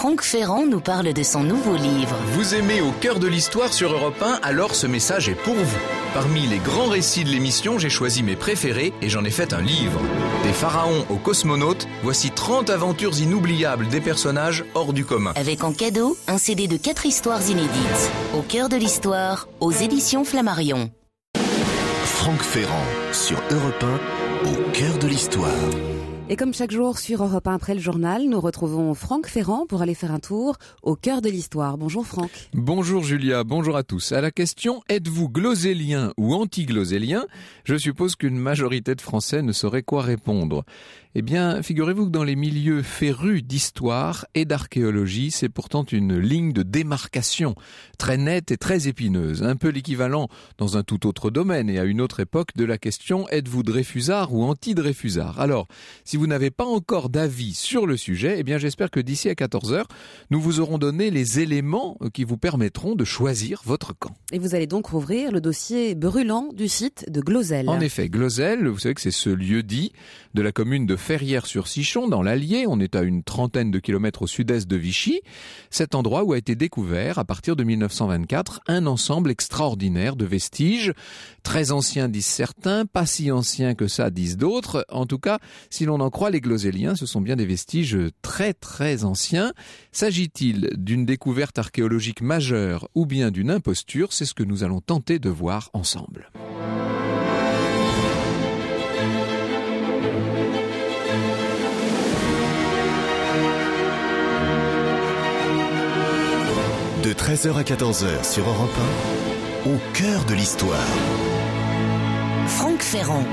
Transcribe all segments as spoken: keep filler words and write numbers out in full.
Franck Ferrand nous parle de son nouveau livre. Vous aimez Au cœur de l'histoire sur Europe un, alors ce message est pour vous. Parmi les grands récits de l'émission, j'ai choisi mes préférés et j'en ai fait un livre. Des pharaons aux cosmonautes, voici trente aventures inoubliables des personnages hors du commun. Avec en cadeau, un C D de quatre histoires inédites. Au cœur de l'histoire, aux éditions Flammarion. Franck Ferrand sur Europe un, au cœur de l'histoire. Et comme chaque jour sur Europe un après le journal, nous retrouvons Franck Ferrand pour aller faire un tour au cœur de l'histoire. Bonjour Franck. Bonjour Julia, bonjour à tous. À la question « Êtes-vous glosélien ou anti-glosélien ?» je suppose qu'une majorité de Français ne saurait quoi répondre. Eh bien, figurez-vous que dans les milieux férus d'histoire et d'archéologie, c'est pourtant une ligne de démarcation très nette et très épineuse. Un peu l'équivalent dans un tout autre domaine et à une autre époque de la question « Êtes-vous Dreyfusard ou anti-Dreyfusard ?» Alors, si vous n'avez pas encore d'avis sur le sujet, eh bien j'espère que d'ici à quatorze heures, nous vous aurons donné les éléments qui vous permettront de choisir votre camp. Et vous allez donc rouvrir le dossier brûlant du site de Glozelle. En effet, Glozelle, vous savez que c'est ce lieu-dit de la commune de Ferrières-sur-Sichon, dans l'Allier. On est à une trentaine de kilomètres au sud-est de Vichy. Cet endroit où a été découvert, à partir de mille neuf cent vingt-quatre, un ensemble extraordinaire de vestiges. Très anciens, disent certains, pas si anciens que ça, disent d'autres. En tout cas, si l'on en croit les Glozéliens, ce sont bien des vestiges très très anciens. S'agit-il d'une découverte archéologique majeure ou bien d'une imposture? C'est ce que nous allons tenter de voir ensemble. De treize heures à quatorze heures sur Europe un, au cœur de l'histoire. Franck Ferrand.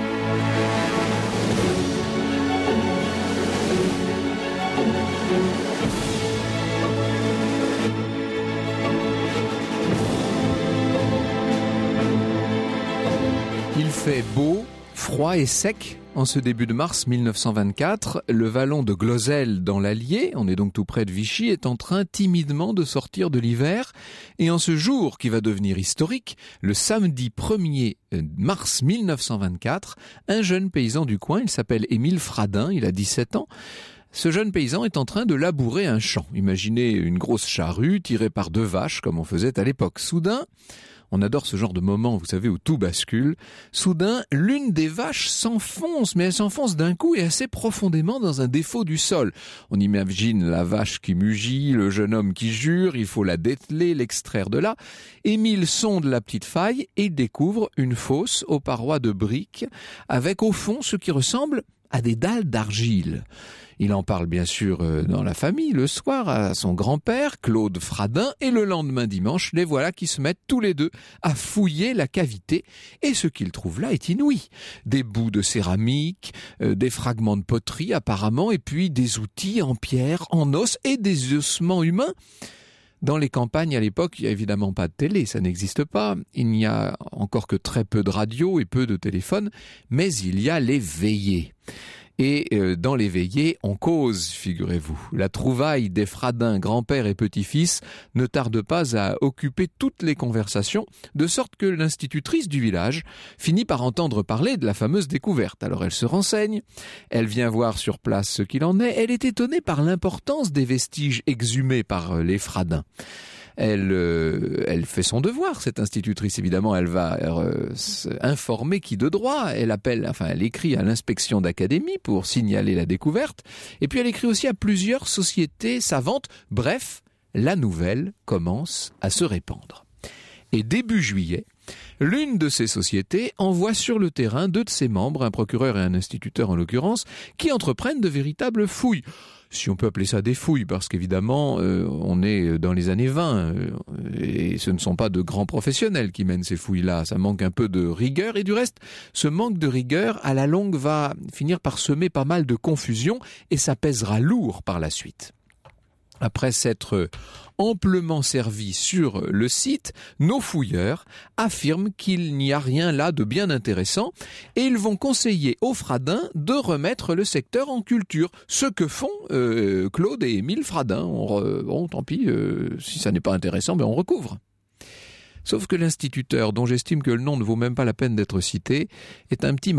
Il fait beau, froid et sec en ce début de mars mille neuf cent vingt-quatre. Le vallon de Glozelle dans l'Allier, on est donc tout près de Vichy, est en train timidement de sortir de l'hiver. Et en ce jour qui va devenir historique, le samedi premier mars mille neuf cent vingt-quatre, un jeune paysan du coin, il s'appelle Émile Fradin, il a dix-sept ans. Ce jeune paysan est en train de labourer un champ. Imaginez une grosse charrue tirée par deux vaches comme on faisait à l'époque. Soudain, on adore ce genre de moment, vous savez, où tout bascule. Soudain, l'une des vaches s'enfonce, mais elle s'enfonce d'un coup et assez profondément dans un défaut du sol. On imagine la vache qui mugit, le jeune homme qui jure, il faut la dételer, l'extraire de là. Émile sonde la petite faille et découvre une fosse aux parois de briques, avec au fond ce qui ressemble à des dalles d'argile. Il en parle bien sûr dans la famille le soir à son grand-père, Claude Fradin, et le lendemain dimanche, les voilà qui se mettent tous les deux à fouiller la cavité. Et ce qu'ils trouvent là est inouï. Des bouts de céramique, euh, des fragments de poterie apparemment, et puis des outils en pierre, en os et des ossements humains. Dans les campagnes à l'époque, il n'y a évidemment pas de télé, ça n'existe pas. Il n'y a encore que très peu de radio et peu de téléphones, mais il y a les veillées. Et euh, dans les veillées, on cause, figurez-vous. La trouvaille des Fradins, grand-père et petit-fils, ne tarde pas à occuper toutes les conversations, de sorte que l'institutrice du village finit par entendre parler de la fameuse découverte. Alors elle se renseigne, elle vient voir sur place ce qu'il en est, elle est étonnée par l'importance des vestiges exhumés par euh, les Fradins. Elle, euh, elle fait son devoir, cette institutrice, évidemment, elle va euh, informer qui de droit, elle appelle, enfin, elle écrit à l'inspection d'académie pour signaler la découverte, et puis elle écrit aussi à plusieurs sociétés savantes. Bref, la nouvelle commence à se répandre. Et début juillet, l'une de ces sociétés envoie sur le terrain deux de ses membres, un procureur et un instituteur en l'occurrence, qui entreprennent de véritables fouilles. Si on peut appeler ça des fouilles, parce qu'évidemment, euh, on est dans les années vingt, euh, et ce ne sont pas de grands professionnels qui mènent ces fouilles-là. Ça manque un peu de rigueur, et du reste, ce manque de rigueur, à la longue, va finir par semer pas mal de confusion, et ça pèsera lourd par la suite. Après s'être amplement servis sur le site, nos fouilleurs affirment qu'il n'y a rien là de bien intéressant et ils vont conseiller aux Fradins de remettre le secteur en culture. Ce que font euh, Claude et Émile Fradin. On re... Bon, tant pis, euh, si ça n'est pas intéressant, ben on recouvre. Sauf que l'instituteur, dont j'estime que le nom ne vaut même pas la peine d'être cité, est un petit malin.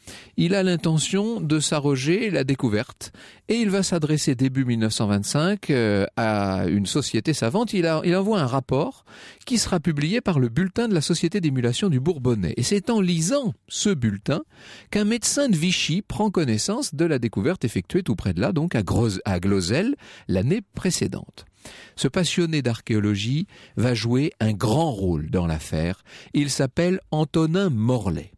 il a l'intention de s'arroger la découverte et il va s'adresser début mille neuf cent vingt-cinq euh, à une société savante. Il, a, il envoie un rapport qui sera publié par le bulletin de la Société d'émulation du Bourbonnais. Et c'est en lisant ce bulletin qu'un médecin de Vichy prend connaissance de la découverte effectuée tout près de là, donc à, Gros, à Glozelle, l'année précédente. Ce passionné d'archéologie va jouer un grand rôle dans l'affaire. Il s'appelle Antonin Morlet.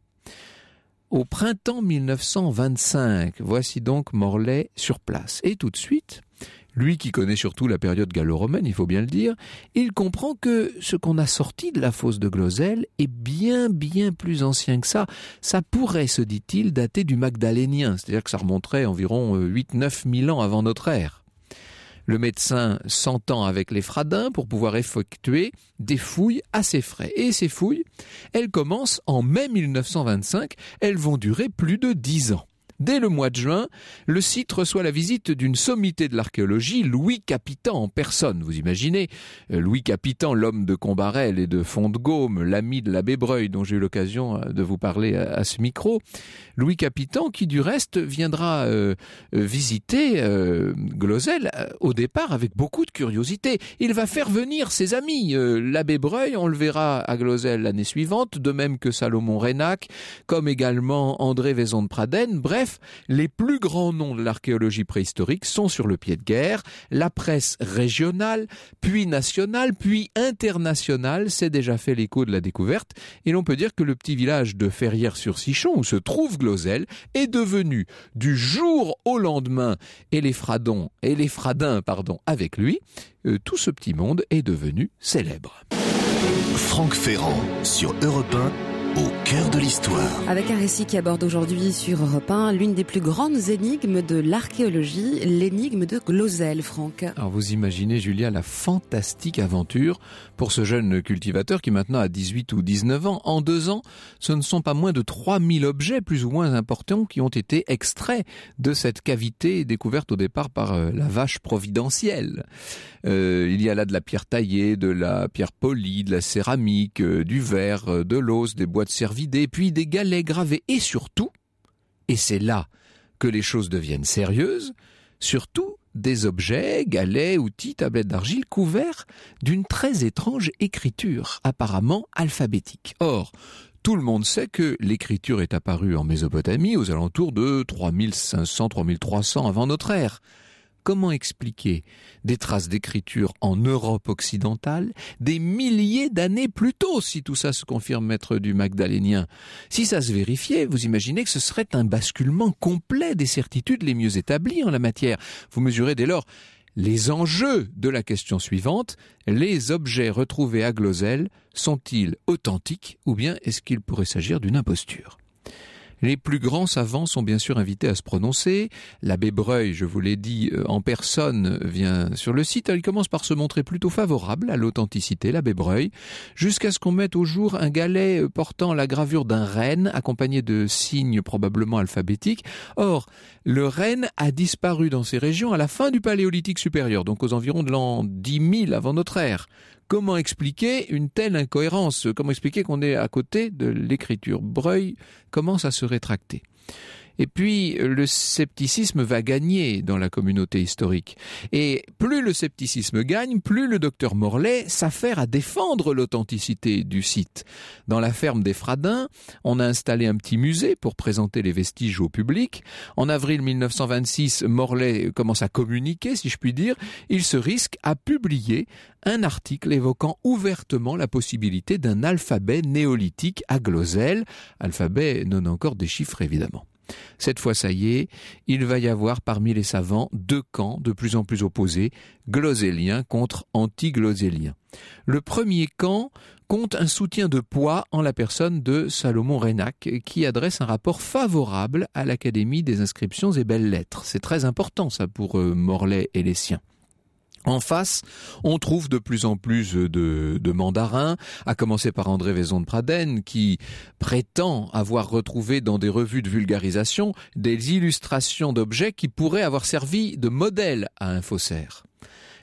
Au printemps mille neuf cent vingt-cinq, voici donc Morlet sur place. Et tout de suite, lui qui connaît surtout la période gallo-romaine, il faut bien le dire, il comprend que ce qu'on a sorti de la fosse de Glozelle est bien, bien plus ancien que ça. Ça pourrait, se dit-il, dater du Magdalénien, c'est-à-dire que ça remonterait environ huit neuf mille ans avant notre ère. Le médecin s'entend avec les Fradins pour pouvoir effectuer des fouilles à ses frais. Et ces fouilles, elles commencent en mai mille neuf cent vingt-cinq. Elles vont durer plus de dix ans. Dès le mois de juin, le site reçoit la visite d'une sommité de l'archéologie, Louis Capitan en personne. Vous imaginez, Louis Capitan, l'homme de Combarel et de Font-de-Gaume, l'ami de l'abbé Breuil, dont j'ai eu l'occasion de vous parler à ce micro. Louis Capitan, qui du reste viendra euh, visiter euh, Glozelle au départ avec beaucoup de curiosité. Il va faire venir ses amis. Euh, l'abbé Breuil, on le verra à Glozelle l'année suivante, de même que Salomon Reynac, comme également André Vaison de Pradenne. Bref, les plus grands noms de l'archéologie préhistorique sont sur le pied de guerre. La presse régionale, puis nationale, puis internationale s'est déjà fait l'écho de la découverte. Et l'on peut dire que le petit village de Ferrières-sur-Sichon, où se trouve Glozelle, est devenu du jour au lendemain, et les Fradons, et les Fradins, pardon, avec lui, euh, tout ce petit monde est devenu célèbre. Franck Ferrand sur Europe un. Au cœur de l'histoire. Avec un récit qui aborde aujourd'hui sur Europe un l'une des plus grandes énigmes de l'archéologie, l'énigme de Glozelle, Franck. Alors vous imaginez, Julia, la fantastique aventure pour ce jeune cultivateur qui maintenant a dix-huit ou dix-neuf ans. En deux ans, ce ne sont pas moins de trois mille objets plus ou moins importants qui ont été extraits de cette cavité découverte au départ par euh, la vache providentielle. Euh, il y a là de la pierre taillée, de la pierre polie, de la céramique, euh, du verre, euh, de l'os, des boîtes cervidées, puis des galets gravés et surtout, et c'est là que les choses deviennent sérieuses, surtout des objets, galets, outils, tablettes d'argile couverts d'une très étrange écriture, apparemment alphabétique. Or, tout le monde sait que l'écriture est apparue en Mésopotamie aux alentours de trois mille cinq cents à trois mille trois cents avant notre ère. Comment expliquer des traces d'écriture en Europe occidentale des milliers d'années plus tôt, si tout ça se confirme être du Magdalénien? Si ça se vérifiait, vous imaginez que ce serait un basculement complet des certitudes les mieux établies en la matière. Vous mesurez dès lors les enjeux de la question suivante. Les objets retrouvés à Glozelle sont-ils authentiques ou bien est-ce qu'il pourrait s'agir d'une imposture? Les plus grands savants sont bien sûr invités à se prononcer. L'abbé Breuil, je vous l'ai dit, en personne vient sur le site. Il commence par se montrer plutôt favorable à l'authenticité, l'abbé Breuil, jusqu'à ce qu'on mette au jour un galet portant la gravure d'un renne, accompagné de signes probablement alphabétiques. Or, le renne a disparu dans ces régions à la fin du Paléolithique supérieur, donc aux environs de l'an dix mille avant notre ère. Comment expliquer une telle incohérence? Comment expliquer qu'on est à côté de l'écriture? Breuil commence à se rétracter. Et puis, le scepticisme va gagner dans la communauté historique. Et plus le scepticisme gagne, plus le docteur Morlet s'affaire à défendre l'authenticité du site. Dans la ferme des Fradins, on a installé un petit musée pour présenter les vestiges au public. En avril mille neuf cent vingt-six, Morlet commence à communiquer, si je puis dire. Il se risque à publier un article évoquant ouvertement la possibilité d'un alphabet néolithique à Glozelle. Alphabet non encore déchiffré, évidemment. Cette fois, ça y est, il va y avoir parmi les savants deux camps de plus en plus opposés, glozéliens contre anti-glozéliens. Le premier camp compte un soutien de poids en la personne de Salomon Reynac, qui adresse un rapport favorable à l'Académie des inscriptions et belles-lettres. C'est très important, ça, pour euh, Morlet et les siens. En face, on trouve de plus en plus de, de mandarins, à commencer par André Vaison de Pradenne, qui prétend avoir retrouvé dans des revues de vulgarisation des illustrations d'objets qui pourraient avoir servi de modèle à un faussaire.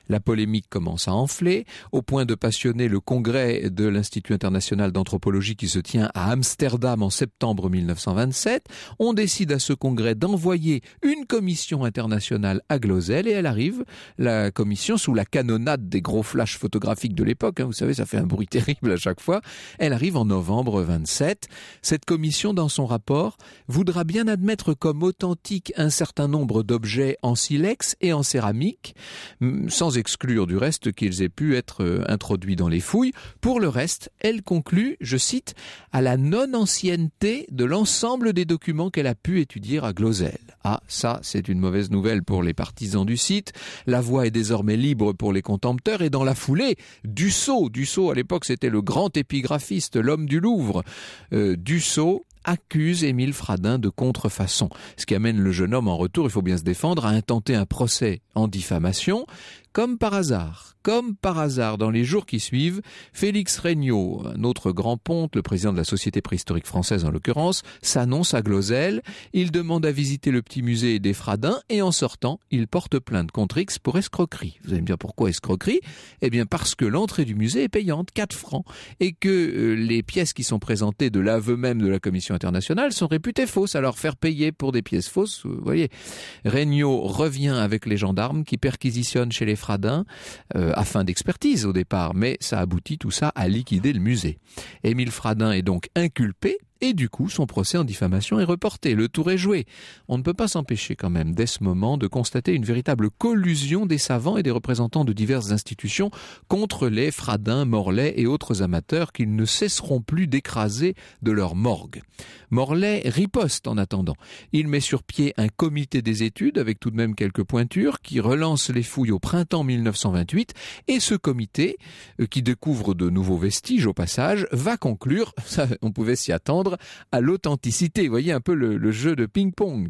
La polémique commence à enfler, au point de passionner le congrès de l'Institut international d'anthropologie qui se tient à Amsterdam en septembre mille neuf cent vingt-sept. On décide à ce congrès d'envoyer une commission internationale à Glozell et elle arrive, la commission, sous la canonnade des gros flashs photographiques de l'époque, hein, vous savez, ça fait un bruit terrible à chaque fois, elle arrive en novembre vingt-sept. Cette commission, dans son rapport, voudra bien admettre comme authentique un certain nombre d'objets en silex et en céramique, sans exclure du reste qu'ils aient pu être introduits dans les fouilles. Pour le reste, elle conclut, je cite, à la non-ancienneté de l'ensemble des documents qu'elle a pu étudier à Glozell. Ah, ça, c'est une mauvaise nouvelle pour les partisans du site. La voie est désormais libre pour les contempteurs et dans la foulée, Dussault, Dussault à l'époque c'était le grand épigraphiste, l'homme du Louvre, euh, Dussault accuse Émile Fradin de contrefaçon, ce qui amène le jeune homme en retour, il faut bien se défendre, à intenter un procès en diffamation. Comme par hasard, comme par hasard, dans les jours qui suivent, Félix Regnault, un autre grand ponte, le président de la Société préhistorique française en l'occurrence, s'annonce à Glozell. Il demande à visiter le petit musée des Fradins et en sortant, il porte plainte contre X pour escroquerie. Vous allez me dire pourquoi escroquerie ? Eh bien parce que l'entrée du musée est payante, quatre francs, et que euh, les pièces qui sont présentées de l'aveu même de la commission internationale sont réputées fausses. Alors faire payer pour des pièces fausses, vous voyez. Regnault revient avec les gendarmes qui perquisitionnent chez les Fradin euh, afin d'expertise au départ, mais ça aboutit tout ça à liquider le musée. Émile Fradin est donc inculpé et du coup son procès en diffamation est reporté. Le tour est joué. On ne peut pas s'empêcher quand même dès ce moment de constater une véritable collusion des savants et des représentants de diverses institutions contre les Fradin, Morlet et autres amateurs qu'ils ne cesseront plus d'écraser de leur morgue. Morlet riposte en attendant. Il met sur pied un comité des études avec tout de même quelques pointures qui relance les fouilles au printemps mille neuf cent vingt-huit et ce comité, euh, qui découvre de nouveaux vestiges au passage, va conclure, ça, on pouvait s'y attendre, à l'authenticité. Vous voyez un peu le, le jeu de ping-pong.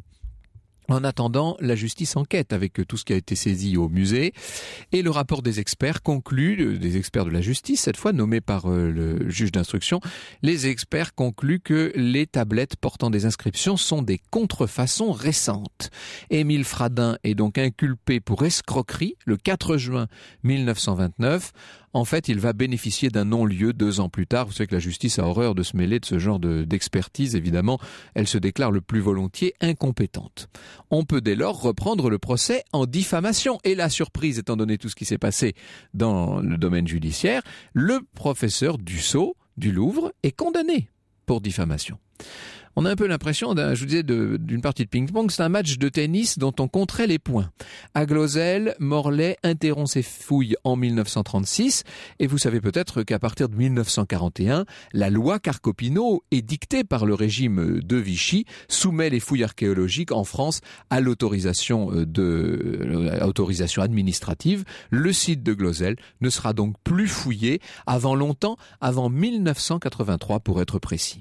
En attendant, la justice enquête avec tout ce qui a été saisi au musée et le rapport des experts conclut, des experts de la justice, cette fois nommés par euh, le juge d'instruction, les experts concluent que les tablettes portant des inscriptions sont des contrefaçons récentes. Émile Fradin est donc inculpé pour escroquerie le quatre juin mille neuf cent vingt-neuf. En fait, il va bénéficier d'un non-lieu deux ans plus tard. Vous savez que la justice a horreur de se mêler de ce genre de, d'expertise. Évidemment, elle se déclare le plus volontiers incompétente. On peut dès lors reprendre le procès en diffamation. Et la surprise, étant donné tout ce qui s'est passé dans le domaine judiciaire, le professeur Dussault du Louvre est condamné pour diffamation. On a un peu l'impression, d'un, je vous disais, de, d'une partie de ping-pong. C'est un match de tennis dont on compterait les points. À Glozell, Morlet interrompt ses fouilles en mille neuf cent trente-six. Et vous savez peut-être qu'à partir de mille neuf cent quarante et un, la loi Carcopino, édictée par le régime de Vichy, soumet les fouilles archéologiques en France à l'autorisation de, à l'autorisation administrative. Le site de Glozell ne sera donc plus fouillé avant longtemps, avant mille neuf cent quatre-vingt-trois pour être précis.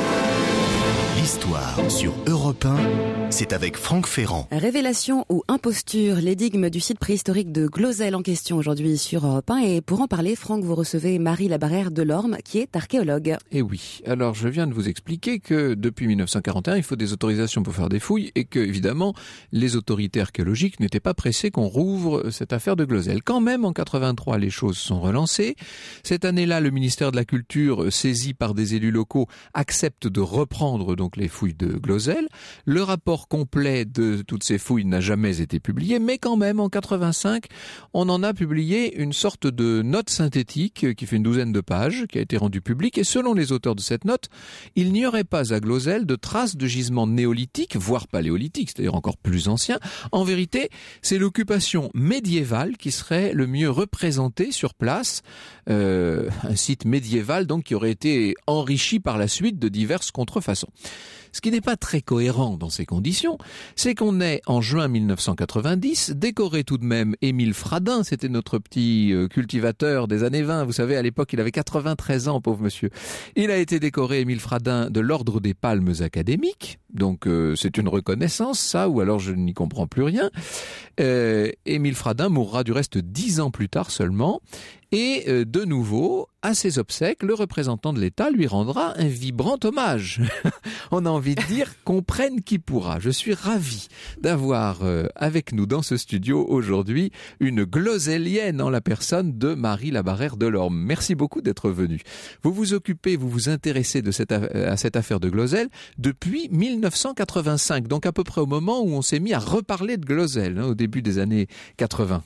L'histoire sur Europe un, c'est avec Franck Ferrand. Révélation ou imposture, l'énigme du site préhistorique de Glozell en question aujourd'hui sur Europe un. Et pour en parler, Franck, vous recevez Marie Labarrère Delorme, qui est archéologue. Et oui, alors je viens de vous expliquer que depuis mille neuf cent quarante et un, il faut des autorisations pour faire des fouilles et que, évidemment, les autorités archéologiques n'étaient pas pressées qu'on rouvre cette affaire de Glozell. Quand même, en quatre-vingt-trois, les choses sont relancées. Cette année-là, le ministère de la Culture, saisi par des élus locaux, accepte de reprendre donc les fouilles de Glozell. Le rapport complet de toutes ces fouilles n'a jamais été publié, mais quand même, en quatre-vingt-cinq, on en a publié une sorte de note synthétique qui fait une douzaine de pages, qui a été rendue publique, et selon les auteurs de cette note, il n'y aurait pas à Glozell de traces de gisements néolithiques, voire paléolithiques, c'est-à-dire encore plus anciens. En vérité, c'est l'occupation médiévale qui serait le mieux représentée sur place, euh, un site médiéval donc qui aurait été enrichi par la suite de diverses contrefaçons. Ce qui n'est pas très cohérent dans ces conditions, c'est qu'on est en juin mille neuf cent quatre-vingt-dix, décoré tout de même Émile Fradin, c'était notre petit cultivateur des années vingt, vous savez, à l'époque il avait quatre-vingt-treize ans, pauvre monsieur. Il a été décoré, Émile Fradin, de l'ordre des Palmes académiques, donc euh, c'est une reconnaissance ça, ou alors je n'y comprends plus rien. Euh, Émile Fradin mourra du reste dix ans plus tard seulement, et euh, de nouveau, à ses obsèques, le représentant de l'État lui rendra un vibrant hommage. On a envie envie de dire, comprenne qui pourra. Je suis ravi d'avoir euh, avec nous dans ce studio aujourd'hui une glosellienne en la personne de Marie Labarrère Delorme. Merci beaucoup d'être venue. Vous vous occupez, vous vous intéressez de cette, à cette affaire de Glozelle depuis mille neuf cent quatre-vingt-cinq, donc à peu près au moment où on s'est mis à reparler de Glozelle, hein, au début des années quatre-vingts.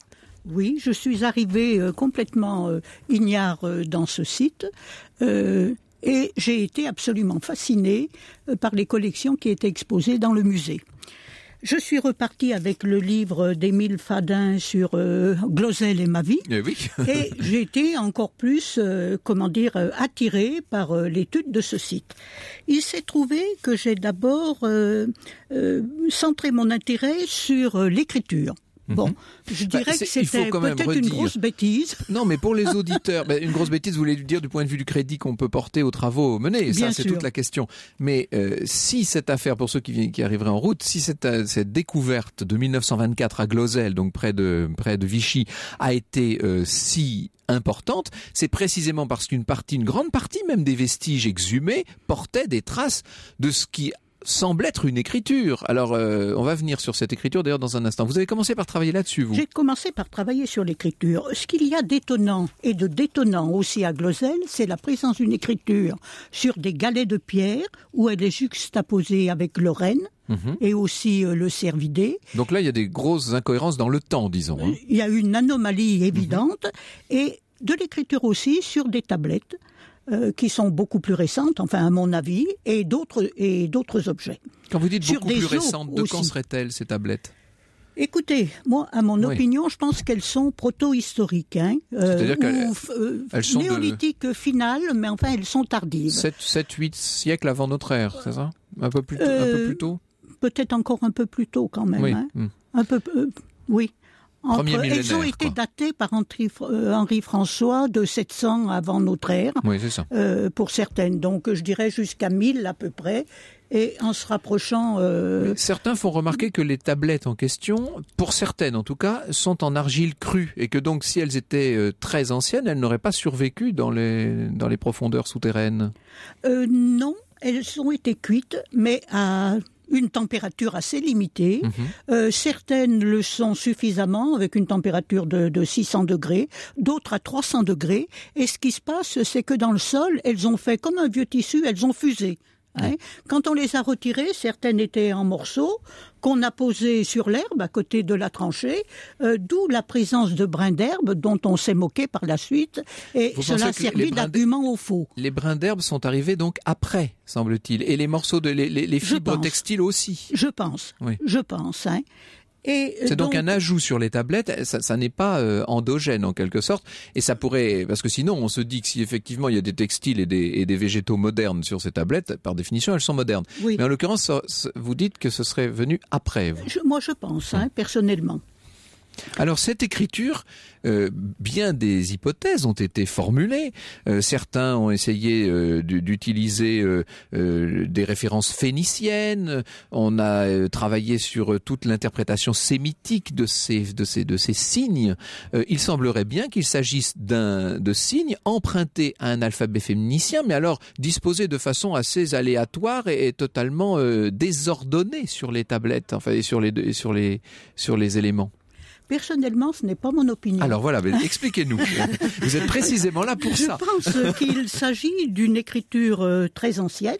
Oui, je suis arrivée euh, complètement euh, ignare euh, dans ce site euh, et j'ai été absolument fascinée euh, par les collections qui étaient exposées dans le musée. Je suis repartie avec le livre d'Émile Fadin sur euh, Glozelle et ma vie. Eh oui. Et j'ai été encore plus, euh, comment dire, euh, attirée par euh, l'étude de ce site. Il s'est trouvé que j'ai d'abord euh, euh, centré mon intérêt sur euh, l'écriture. Bon, je dirais bah, que c'était peut-être une grosse bêtise. Non, mais pour les auditeurs, bah, une grosse bêtise, vous voulez dire du point de vue du crédit qu'on peut porter aux travaux menés. Bien ça, c'est sûr. Toute la question. Mais euh, si cette affaire, pour ceux qui, qui arriveraient en route, si cette, cette découverte de mille neuf cent vingt-quatre à Glozelle, donc près de, près de Vichy, a été euh, si importante, c'est précisément parce qu'une partie, une grande partie même des vestiges exhumés portaient des traces de ce qui semble être une écriture. Alors, euh, on va venir sur cette écriture d'ailleurs dans un instant. Vous avez commencé par travailler là-dessus, vous ? J'ai commencé par travailler sur l'écriture. Ce qu'il y a d'étonnant et de détonnant aussi à Glozelle, c'est la présence d'une écriture sur des galets de pierre où elle est juxtaposée avec le renne. Mmh. Et aussi euh, le cervidé. Donc là, il y a des grosses incohérences dans le temps, disons. Hein. Il y a une anomalie évidente mmh. et de l'écriture aussi sur des tablettes. Euh, qui sont beaucoup plus récentes, enfin à mon avis, et d'autres, et d'autres objets. Quand vous dites Sur beaucoup plus récentes, de aussi. Quand seraient-elles ces tablettes ? Écoutez, moi, à mon oui. opinion, je pense qu'elles sont proto-historiques, hein, euh, C'est-à-dire qu'elles ou, euh, elles sont néolithiques de... finales, mais enfin elles sont tardives. sept huit siècles avant notre ère, c'est ça ? Un peu plus tôt, euh, un peu plus tôt ? Peut-être encore un peu plus tôt quand même. Oui. Hein. Mmh. Un peu, euh, oui. Entre, elles ont été quoi. datées par Henri, euh, Henri François de sept cents avant notre ère, oui, c'est ça. Euh, pour certaines. Donc je dirais jusqu'à mille à peu près, et en se rapprochant... Euh... Certains font remarquer que les tablettes en question, pour certaines en tout cas, sont en argile crue, et que donc si elles étaient euh, très anciennes, elles n'auraient pas survécu dans les, dans les profondeurs souterraines. Euh, non, elles ont été cuites, mais à... une température assez limitée. Mmh. Euh, certaines le sont suffisamment, avec une température de, de six cents degrés, d'autres à trois cents degrés. Et ce qui se passe, c'est que dans le sol, elles ont fait comme un vieux tissu, elles ont fusé. Hein. Mmh. Quand on les a retirées, certaines étaient en morceaux, qu'on a posés sur l'herbe à côté de la tranchée, euh, d'où la présence de brins d'herbe dont on s'est moqué par la suite, et Vous cela a servi d'argument au faux. Les brins d'herbe sont arrivés donc après, semble-t-il, et les morceaux de les, les, les fibres textiles aussi. Je pense, oui. je pense. Hein. Et c'est donc, donc un ajout sur les tablettes, ça, ça n'est pas euh, endogène en quelque sorte, et ça pourrait, parce que sinon on se dit que si effectivement il y a des textiles et des, et des végétaux modernes sur ces tablettes, par définition elles sont modernes. Oui. Mais en l'occurrence, ça, vous dites que ce serait venu après. Vous. Je, moi je pense, hein, personnellement. Alors cette écriture, euh, bien des hypothèses ont été formulées. Euh, certains ont essayé euh, d'utiliser euh, euh, des références phéniciennes. On a euh, travaillé sur euh, toute l'interprétation sémitique de ces, de ces, de ces signes. Euh, il semblerait bien qu'il s'agisse d'un de signes empruntés à un alphabet phénicien, mais alors disposés de façon assez aléatoire et, et totalement euh, désordonnée sur les tablettes, enfin et sur les, et sur les, sur les éléments. Personnellement, ce n'est pas mon opinion. Alors voilà, expliquez-nous. Vous êtes précisément là pour Je ça. Je pense qu'il s'agit d'une écriture euh, très ancienne,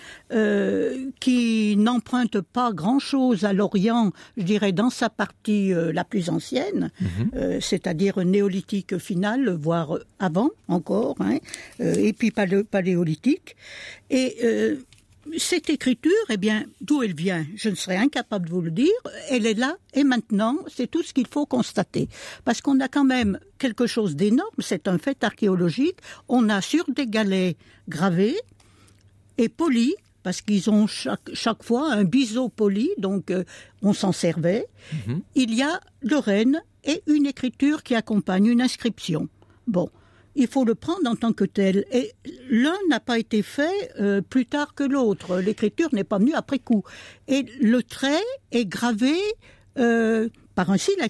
euh, qui n'emprunte pas grand-chose à l'Orient, je dirais, dans sa partie euh, la plus ancienne, mm-hmm. euh, c'est-à-dire néolithique finale, voire avant encore, hein, euh, et puis palé- paléolithique. Et... Euh, Cette écriture, eh bien, d'où elle vient, je ne serais incapable de vous le dire. Elle est là et maintenant, c'est tout ce qu'il faut constater. Parce qu'on a quand même quelque chose d'énorme, c'est un fait archéologique. On a sur des galets gravés et polis, parce qu'ils ont chaque, chaque fois un biseau poli, donc euh, on s'en servait. Mm-hmm. Il y a le renne et une écriture qui accompagne, une inscription. Bon. Il faut le prendre en tant que tel. Et l'un n'a pas été fait euh, plus tard que l'autre. L'écriture n'est pas venue après coup. Et le trait est gravé euh, par un silex.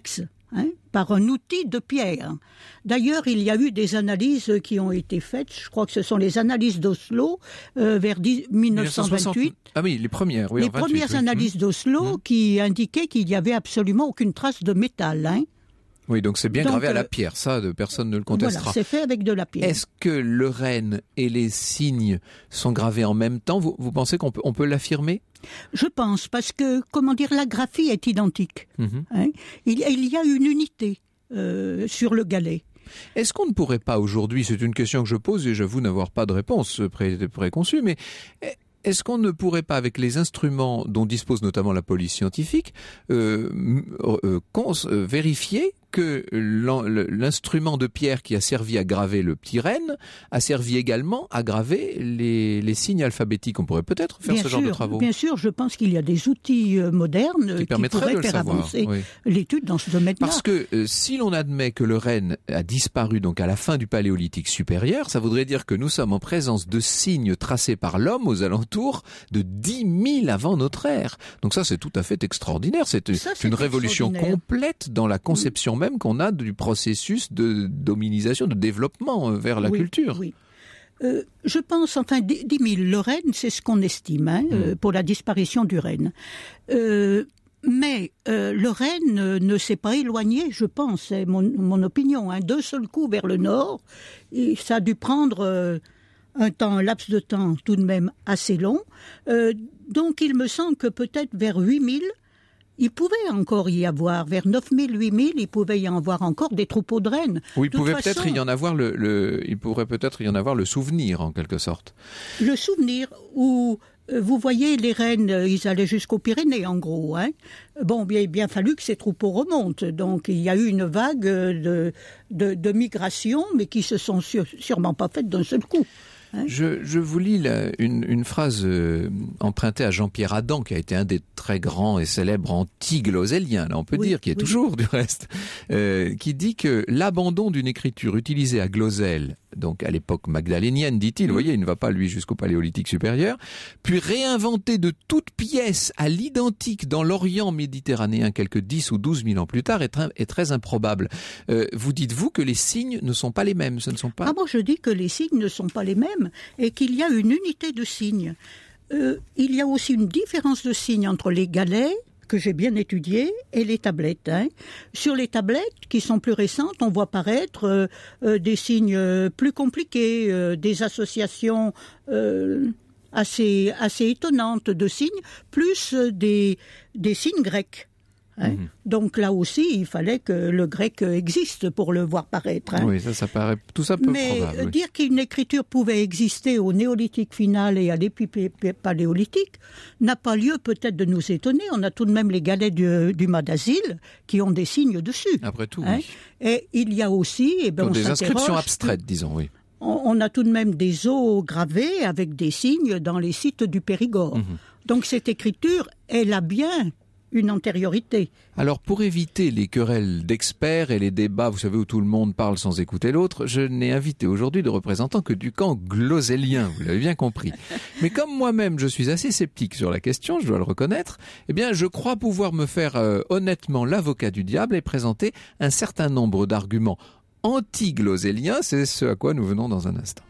hein, par un outil de pierre. D'ailleurs, il y a eu des analyses qui ont été faites, je crois que ce sont les analyses d'Oslo, euh, vers mille neuf cent vingt-huit. Ah oui, les premières, oui. Les en vingt-huit, premières oui. analyses Mmh. d'Oslo mmh. qui indiquaient qu'il n'y avait absolument aucune trace de métal, hein. Oui, donc c'est bien donc, gravé à la euh, pierre, ça, de, personne ne le contestera. Voilà, c'est fait avec de la pierre. Est-ce que le renne et les signes sont gravés en même temps? Vous, vous pensez qu'on peut, on peut l'affirmer? Je pense, parce que, comment dire, la graphie est identique. Mmh. Hein. Il, il y a une unité euh, sur le galet. Est-ce qu'on ne pourrait pas aujourd'hui, c'est une question que je pose et j'avoue n'avoir pas de réponse pré- préconçue, mais est-ce qu'on ne pourrait pas, avec les instruments dont dispose notamment la police scientifique, euh, euh, cons- euh, vérifier que l'instrument de pierre qui a servi à graver le petit renne a servi également à graver les, les signes alphabétiques? On pourrait peut-être faire bien ce sûr, genre de travaux. Bien sûr, je pense qu'il y a des outils modernes qui, qui permettraient pourraient de faire savoir, avancer oui. l'étude dans ce domaine-là. Parce que euh, si l'on admet que le renne a disparu donc à la fin du Paléolithique supérieur, ça voudrait dire que nous sommes en présence de signes tracés par l'homme aux alentours de dix mille avant notre ère. Donc ça, c'est tout à fait extraordinaire. C'est Ça, c'est une révolution complète dans la conception mmh. même qu'on a du processus de dominisation, de développement vers la oui, culture. Oui. Euh, je pense, enfin, dix mille, le renne, c'est ce qu'on estime hein, mmh. euh, pour la disparition du renne. Euh, mais euh, le renne ne s'est pas éloigné, je pense, c'est mon, mon opinion, hein, d'un seul coup vers le nord. Et ça a dû prendre euh, un temps, un laps de temps tout de même assez long. Euh, donc il me semble que peut-être vers huit mille, il pouvait encore y avoir, vers neuf mille, huit mille, il pouvait y en avoir encore des troupeaux de rennes. Oui, il de pouvait façon, peut-être y en avoir le, le, il pourrait peut-être y en avoir le souvenir en quelque sorte. Le souvenir où, euh, vous voyez, les rennes, ils allaient jusqu'aux Pyrénées en gros. Hein. Bon, il a bien fallu que ces troupeaux remontent. Donc il y a eu une vague de, de, de migration, mais qui se sont sur, sûrement pas faites d'un seul coup. Hein? Je, je vous lis là, une, une phrase euh, empruntée à Jean-Pierre Adam, qui a été un des très grands et célèbres anti-gloséliens, là on peut oui, dire, qui est oui. toujours du reste, euh, qui dit que l'abandon d'une écriture utilisée à Glosel, donc à l'époque magdalénienne, dit-il, mmh. vous voyez, il ne va pas lui jusqu'au Paléolithique supérieur, puis réinventé de toutes pièces à l'identique dans l'Orient méditerranéen quelques dix ou douze mille ans plus tard est, très, est très improbable. Euh, vous dites-vous que les signes ne sont pas les mêmes, ce ne sont pas... Ah, moi je dis que les signes ne sont pas les mêmes et qu'il y a une unité de signes. Euh, il y a aussi une différence de signes entre les galets, que j'ai bien étudié, et les tablettes. Hein. Sur les tablettes, qui sont plus récentes, on voit apparaître euh, euh, des signes euh, plus compliqués, euh, des associations euh, assez, assez étonnantes de signes, plus euh, des, des signes grecs. Hein. Mmh. Donc là aussi, il fallait que le grec existe pour le voir paraître. Hein. Oui, ça, ça paraît tout ça peu Mais probable. Mais dire oui. qu'une écriture pouvait exister au néolithique final et à l'épipaléolithique n'a pas lieu peut-être de nous étonner. On a tout de même les galets du, du Mas d'Asile qui ont des signes dessus. Après tout, hein. oui. Et il y a aussi... Eh ben, on des inscriptions abstraites, disons, oui. On, on a tout de même des os gravés avec des signes dans les sites du Périgord. Mmh. Donc cette écriture, elle a bien... une antériorité. Alors, pour éviter les querelles d'experts et les débats, vous savez, où tout le monde parle sans écouter l'autre, je n'ai invité aujourd'hui de représentants que du camp glosélien, vous l'avez bien compris. Mais comme moi-même, je suis assez sceptique sur la question, je dois le reconnaître, eh bien, je crois pouvoir me faire euh, honnêtement l'avocat du diable et présenter un certain nombre d'arguments anti-gloséliens. C'est ce à quoi nous venons dans un instant.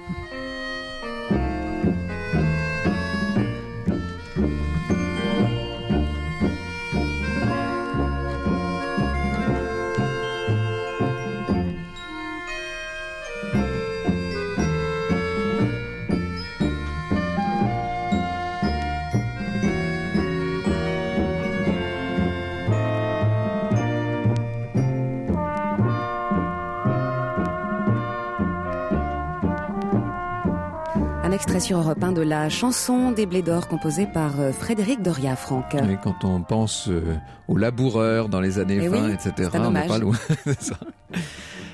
Extrait sur Europe un de la chanson des Blés d'Or composée par Frédéric Doria, Franck. Et quand on pense euh, aux laboureurs dans les années et vingt, oui, et cetera, on n'est pas loin de ça.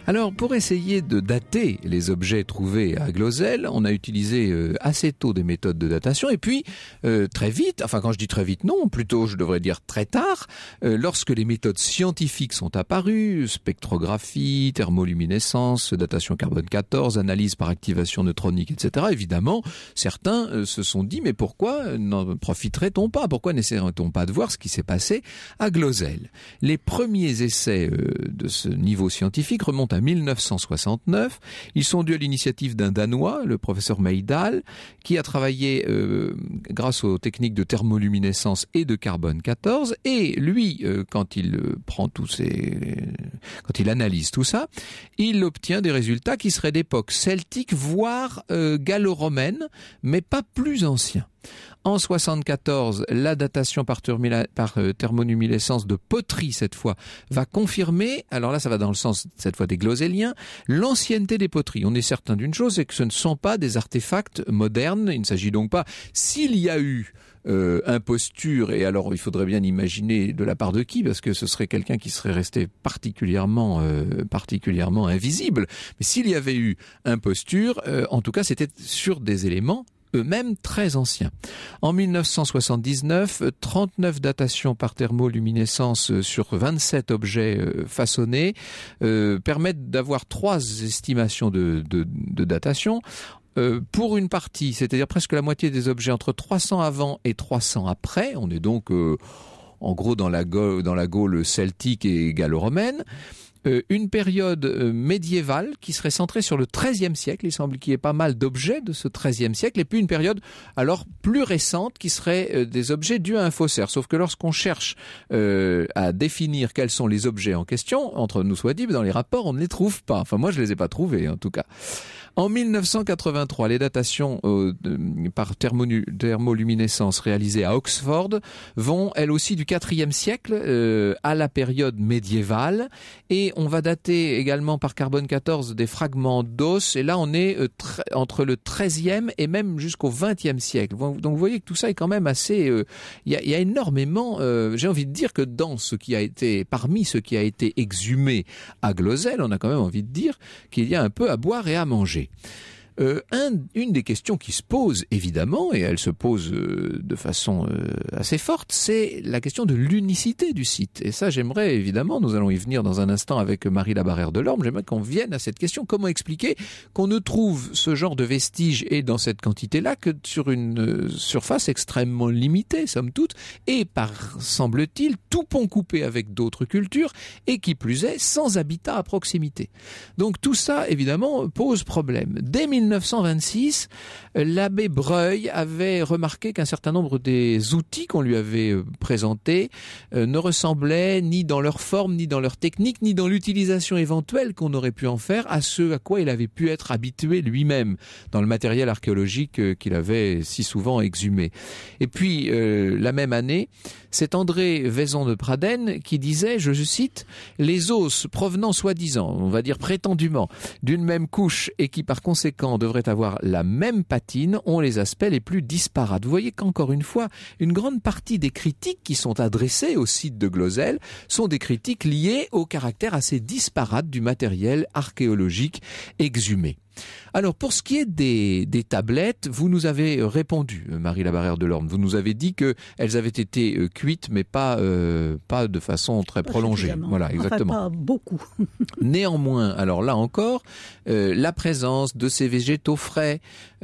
Alors, pour essayer de dater les objets trouvés à Glozell, on a utilisé euh, assez tôt des méthodes de datation et puis euh, très vite, enfin quand je dis très vite, non, plutôt je devrais dire très tard, euh, lorsque les méthodes scientifiques sont apparues, spectrographie, thermoluminescence, datation carbone quatorze, analyse par activation neutronique, et cetera, évidemment, certains euh, se sont dit, mais pourquoi n'en profiterait-on pas? Pourquoi n'essaierait-on pas de voir ce qui s'est passé à Glozell? Les premiers essais euh, de ce niveau scientifique remontent à mille neuf cent soixante-neuf. Ils sont dus à l'initiative d'un Danois, le professeur Mejdal, qui a travaillé euh, grâce aux techniques de thermoluminescence et de carbone quatorze. Et lui, euh, quand il euh, prend tous ces, quand il analyse tout ça, il obtient des résultats qui seraient d'époque celtique, voire euh, gallo-romaine, mais pas plus anciens. En soixante-quatorze, la datation par, par euh, thermoluminescence de poterie, cette fois, va confirmer, alors là ça va dans le sens cette fois des glozelliens, l'ancienneté des poteries. On est certain d'une chose, c'est que ce ne sont pas des artefacts modernes. Il ne s'agit donc pas, s'il y a eu euh, imposture, et alors il faudrait bien imaginer de la part de qui, parce que ce serait quelqu'un qui serait resté particulièrement, euh, particulièrement invisible. Mais s'il y avait eu imposture, euh, en tout cas c'était sur des éléments eux-mêmes très anciens. En mille neuf cent soixante-dix-neuf, trente-neuf datations par thermoluminescence sur vingt-sept objets euh, façonnés euh, permettent d'avoir trois estimations de, de, de datation. Euh, pour une partie, c'est-à-dire presque la moitié des objets entre trois cents avant et trois cents après, on est donc euh, en gros dans la, Gaule, dans la Gaule celtique et gallo-romaine. Euh, une période euh, médiévale qui serait centrée sur le treizième siècle, il semble qu'il y ait pas mal d'objets de ce treizième siècle, et puis une période alors plus récente qui serait euh, des objets dus à un faussaire. Sauf que lorsqu'on cherche euh, à définir quels sont les objets en question, entre nous soit dit, dans les rapports on ne les trouve pas. Enfin moi je les ai pas trouvés en tout cas. En mille neuf cent quatre-vingt-trois, les datations euh, de, par thermoluminescence réalisées à Oxford vont elles aussi du quatrième siècle euh, à la période médiévale, et on va dater également par carbone quatorze des fragments d'os, et là on est euh, tr- entre le treizième et même jusqu'au vingtième siècle. Donc vous voyez que tout ça est quand même assez... Il euh, y, a, y a énormément... Euh, j'ai envie de dire que dans ce qui a été... Parmi ce qui a été exhumé à Glozell, on a quand même envie de dire qu'il y a un peu à boire et à manger. Euh, un, une des questions qui se pose évidemment, et elle se pose euh, de façon euh, assez forte, c'est la question de l'unicité du site. Et ça, j'aimerais évidemment, nous allons y venir dans un instant avec Marie Labarrère de Lorme, j'aimerais qu'on vienne à cette question. Comment expliquer qu'on ne trouve ce genre de vestiges et dans cette quantité-là que sur une euh, surface extrêmement limitée, somme toute, et par, semble-t-il, tout pont coupé avec d'autres cultures, et qui plus est, sans habitat à proximité. Donc tout ça, évidemment, pose problème. Dès mille neuf cent vingt-six, l'abbé Breuil avait remarqué qu'un certain nombre des outils qu'on lui avait présentés euh, ne ressemblaient ni dans leur forme, ni dans leur technique, ni dans l'utilisation éventuelle qu'on aurait pu en faire à ce à quoi il avait pu être habitué lui-même dans le matériel archéologique euh, qu'il avait si souvent exhumé. Et puis, euh, la même année, c'est André Vaison de Pradenne qui disait, je cite, « Les os provenant soi-disant, on va dire prétendument, d'une même couche et qui par conséquent devraient avoir la même patine ont les aspects les plus disparates. » Vous voyez qu'encore une fois, une grande partie des critiques qui sont adressées au site de Glozell sont des critiques liées au caractère assez disparate du matériel archéologique exhumé. Alors, pour ce qui est des, des tablettes, vous nous avez répondu, Marie Labarrère de Lorme. Vous nous avez dit qu'elles avaient été euh, cuites, mais pas, euh, pas de façon très prolongée. Voilà, exactement. Enfin, pas beaucoup. Néanmoins, alors là encore, euh, la présence de ces végétaux frais,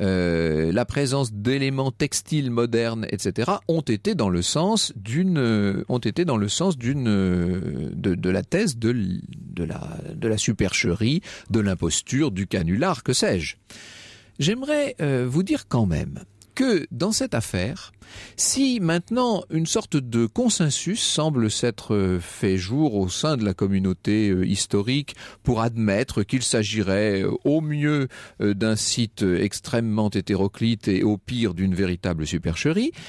euh, la présence d'éléments textiles modernes, et cetera, ont été dans le sens d'une, euh, ont été dans le sens d'une, euh, de, de la thèse de, de la, de la supercherie, de l'imposture, du canular, que sais-je. J'aimerais euh, vous dire quand même que dans cette affaire, si maintenant une sorte de consensus semble s'être fait jour au sein de la communauté historique pour admettre qu'il s'agirait au mieux d'un site extrêmement hétéroclite et au pire d'une véritable supercherie,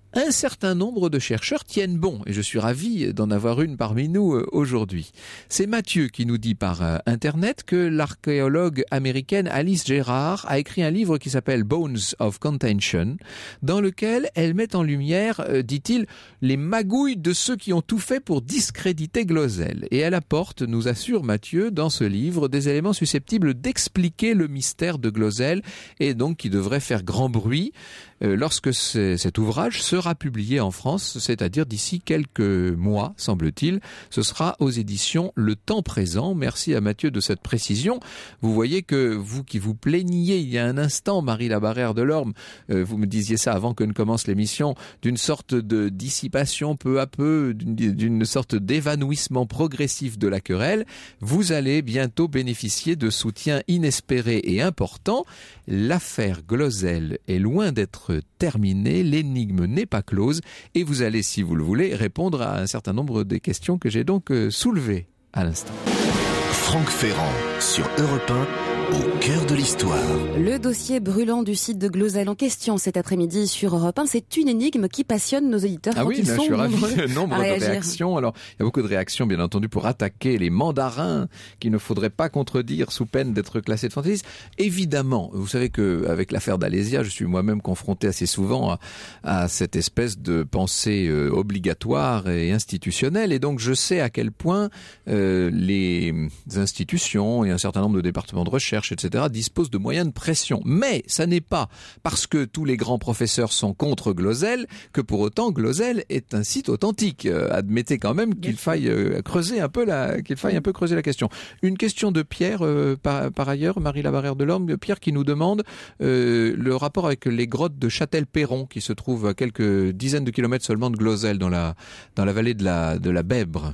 un certain nombre de chercheurs tiennent bon, et je suis ravi d'en avoir une parmi nous aujourd'hui. C'est Mathieu qui nous dit par Internet que l'archéologue américaine Alice Gerrard a écrit un livre qui s'appelle Bones of Contention, dans lequel elle met en lumière, dit-il, les magouilles de ceux qui ont tout fait pour discréditer Glozell. Et elle apporte, nous assure Mathieu, dans ce livre, des éléments susceptibles d'expliquer le mystère de Glozell, et donc qui devrait faire grand bruit euh, lorsque cet ouvrage sera publié en France, c'est-à-dire d'ici quelques mois, semble-t-il. Ce sera aux éditions Le Temps Présent. Merci à Mathieu de cette précision. Vous voyez que vous qui vous plaigniez il y a un instant, Marie Labarrère de Lorme, euh, vous me disiez ça avant que ne commence l'émission, d'une sorte de dissipation peu à peu, d'une, d'une sorte d'évanouissement progressif de la querelle. Vous allez bientôt bénéficier de soutien inespéré et important. L'affaire Glozell est loin d'être terminée, l'énigme n'est pas close, et vous allez, si vous le voulez, répondre à un certain nombre des questions que j'ai donc soulevées à l'instant. Franck Ferrand sur Europe un, au cœur de l'histoire. Le dossier brûlant du site de Glozell en question cet après-midi sur Europe un, c'est une énigme qui passionne nos auditeurs ah quand oui, ils là, sont je suis ravi. Nombre de réagir. réactions. Alors, il y a beaucoup de réactions, bien entendu, pour attaquer les mandarins qu'il ne faudrait pas contredire sous peine d'être classés de fantaisistes. Évidemment, vous savez qu'avec l'affaire d'Alésia, je suis moi-même confronté assez souvent à, à cette espèce de pensée euh, obligatoire et institutionnelle, et donc je sais à quel point euh, les institutions et un certain nombre de départements de recherche, et cetera, disposent de moyens de pression. Mais ça n'est pas parce que tous les grands professeurs sont contre Glozell que pour autant Glozell est un site authentique. Euh, admettez quand même qu'il faille euh, creuser un peu la, qu'il faille un peu creuser la question. Une question de Pierre, euh, par, par ailleurs, Marie Labarrère de Lorme, Pierre qui nous demande euh, le rapport avec les grottes de Châtel-Perron qui se trouvent à quelques dizaines de kilomètres seulement de Glozell dans la dans la vallée de la de la Bèbre.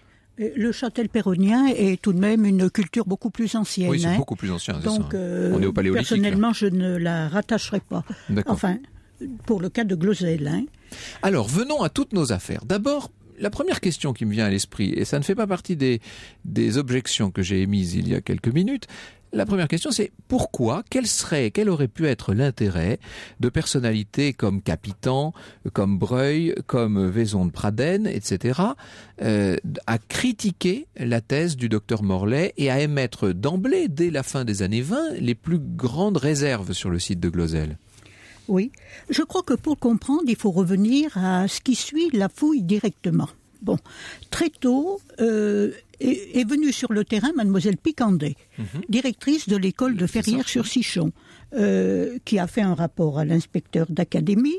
Le châtel-perronien est tout de même une culture beaucoup plus ancienne. Oui, c'est hein. beaucoup plus ancien. C'est Donc, ça. Euh, on est au paléolithique. Personnellement, là. je ne la rattacherai pas. D'accord. Enfin, pour le cas de Glozell. Hein. Alors, venons à toutes nos affaires. D'abord, la première question qui me vient à l'esprit, et ça ne fait pas partie des, des objections que j'ai émises il y a quelques minutes. La première question, c'est pourquoi, quel serait, quel aurait pu être l'intérêt de personnalités comme Capitan, comme Breuil, comme Vaison de Pradenne, et cetera, euh, à critiquer la thèse du docteur Morlet et à émettre d'emblée, dès la fin des années vingt, les plus grandes réserves sur le site de Glozell? Oui, je crois que pour comprendre, il faut revenir à ce qui suit la fouille directement. Bon, très tôt euh, est, est venue sur le terrain mademoiselle Picandet, mmh. directrice de l'école de Ferrières-sur-Sichon, euh, qui a fait un rapport à l'inspecteur d'académie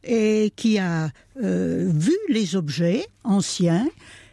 et qui a euh, vu les objets anciens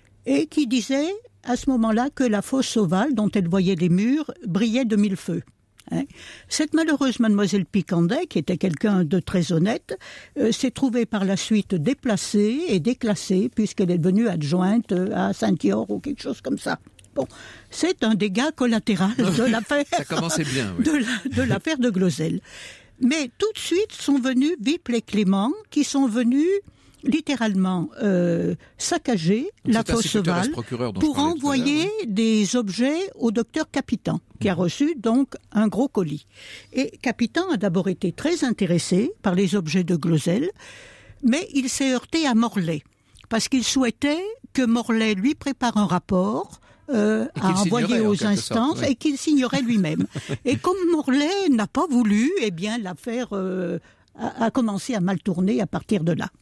et qui disait à ce moment-là que la fosse Sauval, dont elle voyait les murs, brillait de mille feux. Hein. Cette malheureuse mademoiselle Picandet, qui était quelqu'un de très honnête, euh, s'est trouvée par la suite déplacée et déclassée puisqu'elle est devenue adjointe à Saint-Yor ou quelque chose comme ça. Bon, c'est un dégât collatéral de l'affaire. Ça commençait bien, oui. de, la, de l'affaire de Glozell. Mais tout de suite sont venus Viple et Clément, qui sont venus littéralement euh, saccager donc la fosse Sauval pour envoyer des objets au docteur Capitan, qui a reçu donc un gros colis. Et Capitan a d'abord été très intéressé par les objets de Glozell, mais il s'est heurté à Morlet, parce qu'il souhaitait que Morlet lui prépare un rapport Euh, à envoyer aux instances sorte, oui. et qu'il signerait lui-même. Et comme Morlet n'a pas voulu, eh bien l'affaire euh, a, a commencé à mal tourner à partir de là.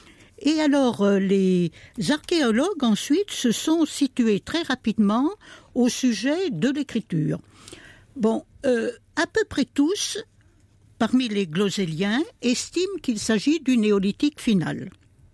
Et alors euh, les archéologues ensuite se sont situés très rapidement au sujet de l'écriture. Bon, euh, à peu près tous, parmi les glozelliens, estiment qu'il s'agit du néolithique final.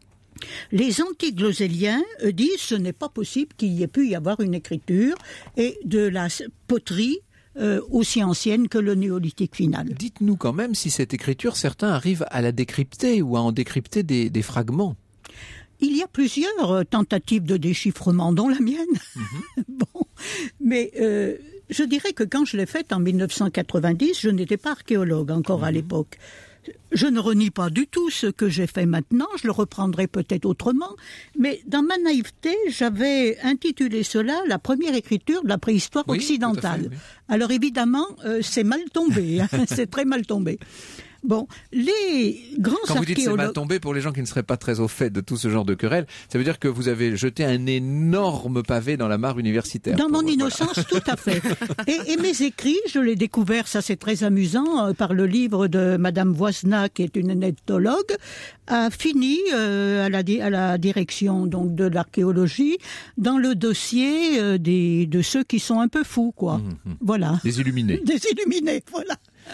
Les anti-glozelliens disent ce n'est pas possible qu'il y ait pu y avoir une écriture et de la poterie euh, aussi ancienne que le néolithique final. Dites-nous quand même si cette écriture, certains arrivent à la décrypter ou à en décrypter des, des fragments. Il y a plusieurs tentatives de déchiffrement, dont la mienne. Mm-hmm. Bon, mais euh, je dirais que quand je l'ai faite en dix-neuf cent quatre-vingt-dix, je n'étais pas archéologue encore mm-hmm. à l'époque. Je ne renie pas du tout ce que j'ai fait maintenant, je le reprendrai peut-être autrement, mais dans ma naïveté, j'avais intitulé cela « La première écriture de la préhistoire oui, occidentale ». Oui. Alors évidemment, euh, c'est mal tombé, hein, c'est très mal tombé. Bon, les grands Quand vous dites c'est archéologues... mal tombé, pour les gens qui ne seraient pas très au fait de tout ce genre de querelle, ça veut dire que vous avez jeté un énorme pavé dans la mare universitaire. Dans mon pour... innocence, voilà. tout à fait. Et, et mes écrits, je l'ai découvert, ça c'est très amusant, euh, par le livre de Madame Voisna, qui est une ethnologue, a fini euh, à, la, à la direction donc de l'archéologie dans le dossier euh, des, de ceux qui sont un peu fous, quoi. Mmh, mmh. Voilà. Des illuminés. Des illuminés, voilà.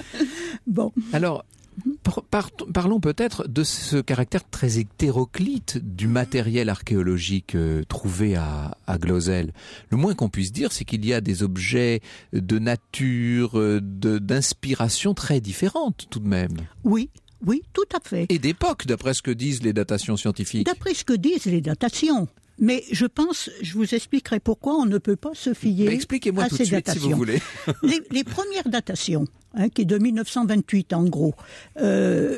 Bon. Alors... Par, par, parlons peut-être de ce caractère très hétéroclite du matériel archéologique euh, trouvé à, à Glozell. Le moins qu'on puisse dire, c'est qu'il y a des objets de nature, euh, de, d'inspiration très différentes tout de même. Oui, oui, tout à fait. Et d'époque, d'après ce que disent les datations scientifiques. D'après ce que disent les datations. Mais je pense, je vous expliquerai pourquoi on ne peut pas se fier Expliquez-moi à tout ces de suite, datations. Si vous voulez. les, les premières datations, hein, qui est de mille neuf cent vingt-huit en gros, euh,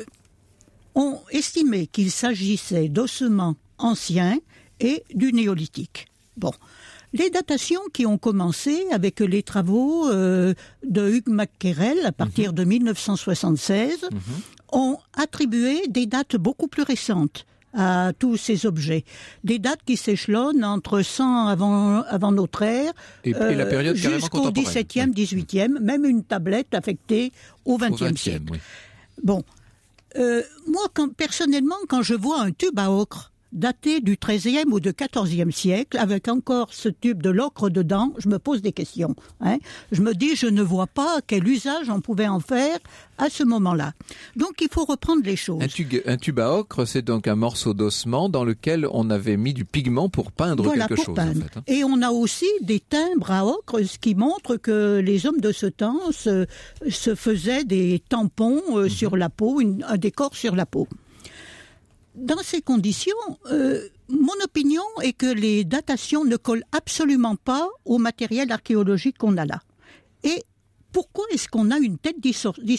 ont estimé qu'il s'agissait d'ossements anciens et du néolithique. Bon. Les datations qui ont commencé avec les travaux euh, de Hugh McKerrell à partir mmh. de mille neuf cent soixante-seize mmh. ont attribué des dates beaucoup plus récentes à tous ces objets. Des dates qui s'échelonnent entre cent avant, avant notre ère et, euh, et la période jusqu'au dix-septième, dix-huitième, même une tablette affectée au vingtième siècle. Oui. Bon, euh, moi quand, personnellement, quand je vois un tube à ocre daté du treizième ou du quatorzième siècle, avec encore ce tube de l'ocre dedans, je me pose des questions. Hein. Je me dis, je ne vois pas quel usage on pouvait en faire à ce moment-là. Donc il faut reprendre les choses. Un tube, un tube à ocre, c'est donc un morceau d'ossement dans lequel on avait mis du pigment pour peindre voilà, quelque pour chose. Peindre. En fait, hein. Et on a aussi des timbres à ocre, ce qui montre que les hommes de ce temps se, se faisaient des tampons euh, mmh. sur la peau, une, un décor sur la peau. Dans ces conditions, euh, mon opinion est que les datations ne collent absolument pas au matériel archéologique qu'on a là. Et pourquoi est-ce qu'on a une telle distorsion ?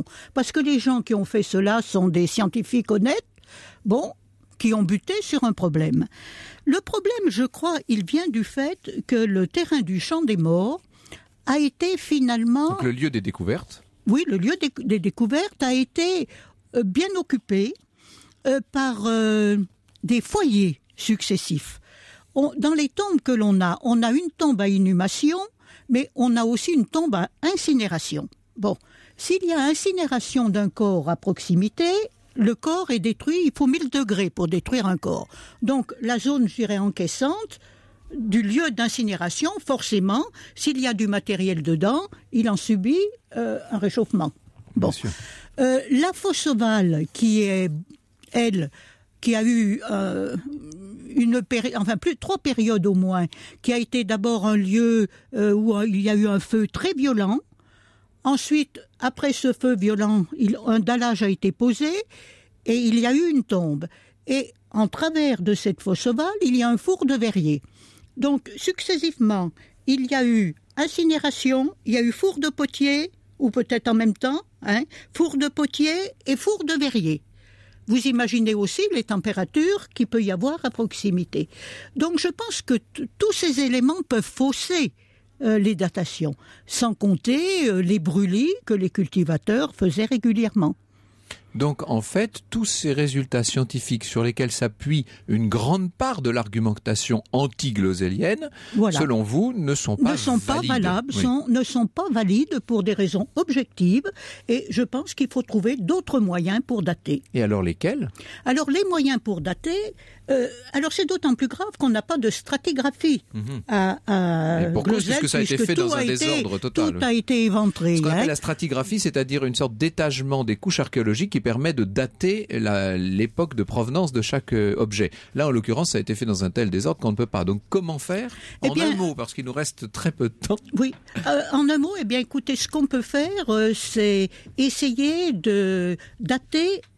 Parce que les gens qui ont fait cela sont des scientifiques honnêtes, bon, qui ont buté sur un problème. Le problème, je crois, il vient du fait que le terrain du Champ des Morts a été finalement... Donc le lieu des découvertes ? Oui, le lieu des, des découvertes a été euh, bien occupé Euh, par euh, des foyers successifs. On, dans les tombes que l'on a, on a une tombe à inhumation, mais on a aussi une tombe à incinération. Bon, s'il y a incinération d'un corps à proximité, le corps est détruit, il faut mille degrés pour détruire un corps. Donc la zone, je dirais, encaissante du lieu d'incinération, forcément, s'il y a du matériel dedans, il en subit euh, un réchauffement. Bon, euh, la fosse ovale qui est elle, qui a eu euh, une péri- enfin plus trois périodes au moins, qui a été d'abord un lieu euh, où il y a eu un feu très violent. Ensuite, après ce feu violent, il, un dallage a été posé et il y a eu une tombe. Et en travers de cette fosse ovale, il y a un four de verrier. Donc, successivement, il y a eu incinération, il y a eu four de potier, ou peut-être en même temps, hein, four de potier et four de verrier. Vous imaginez aussi les températures qu'il peut y avoir à proximité. Donc je pense que t- tous ces éléments peuvent fausser euh, les datations, sans compter euh, les brûlis que les cultivateurs faisaient régulièrement. Donc en fait, tous ces résultats scientifiques sur lesquels s'appuie une grande part de l'argumentation anti-glozélienne, voilà. selon vous, ne sont pas ne sont valides. pas valables, oui. sont, ne sont pas valides pour des raisons objectives, et je pense qu'il faut trouver d'autres moyens pour dater. Et alors lesquels ? Alors les moyens pour dater, euh, alors c'est d'autant plus grave qu'on n'a pas de stratigraphie mm-hmm. à, à et pourquoi Glozell, puisque ça a été fait dans un été, désordre total. Tout oui. a été éventré. Ce qu'on hein. appelle la stratigraphie, c'est-à-dire une sorte d'étagement des couches archéologiques qui permet de dater la, l'époque de provenance de chaque euh, objet. Là, en l'occurrence, ça a été fait dans un tel désordre qu'on ne peut pas. Donc, comment faire ? En eh bien, un mot, parce qu'il nous reste très peu de temps. Oui, euh, en un mot, eh bien, écoutez, ce qu'on peut faire, euh, c'est essayer de dater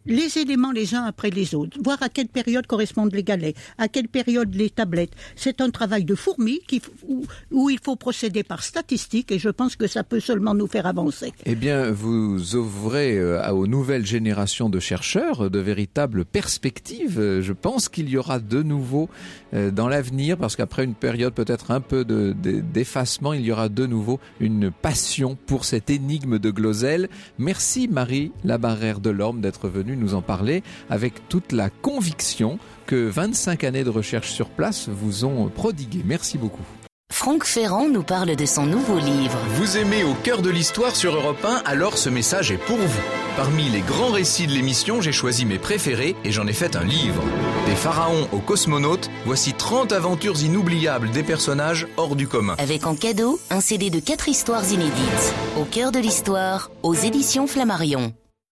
les éléments les uns après les autres, voir à quelle période correspondent les galets, à quelle période les tablettes. C'est un travail de fourmi qui, où, où il faut procéder par statistique et je pense que ça peut seulement nous faire avancer. Eh bien, vous ouvrez euh, aux nouvelles générations de chercheurs de véritables perspectives. Je pense qu'il y aura de nouveau euh, dans l'avenir, parce qu'après une période peut-être un peu de, de, d'effacement, il y aura de nouveau une passion pour cette énigme de Glosel. Merci Marie Labarrère de Lorme d'être venue nous en parler avec toute la conviction que vingt-cinq années de recherche sur place vous ont prodigué. Merci beaucoup. Franck Ferrand nous parle de son nouveau livre. Vous aimez Au cœur de l'histoire sur Europe un, alors ce message est pour vous. Parmi les grands récits de l'émission, j'ai choisi mes préférés et j'en ai fait un livre. Des pharaons aux cosmonautes, voici trente aventures inoubliables des personnages hors du commun. Avec en cadeau, un C D de quatre histoires inédites. Au cœur de l'histoire, aux éditions Flammarion.